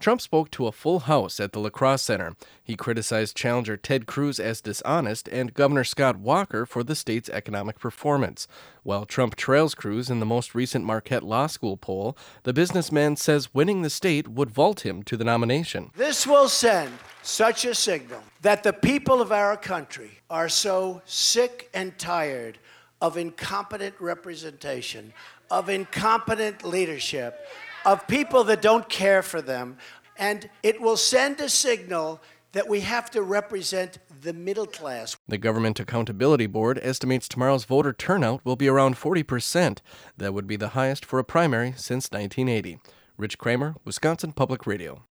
Trump spoke to a full house at the La Crosse Center. He criticized challenger Ted Cruz as dishonest and Governor Scott Walker for the state's economic performance. While Trump trails Cruz in the most recent Marquette Law School poll, the businessman says winning the state would vault him to the nomination. This will send such a signal that the people of our country are so sick and tired of incompetent representation, of incompetent leadership, of people that don't care for them, and it will send a signal that we have to represent the middle class. The Government Accountability Board estimates tomorrow's voter turnout will be around 40%. That would be the highest for a primary since 1980. Rich Kramer, Wisconsin Public Radio.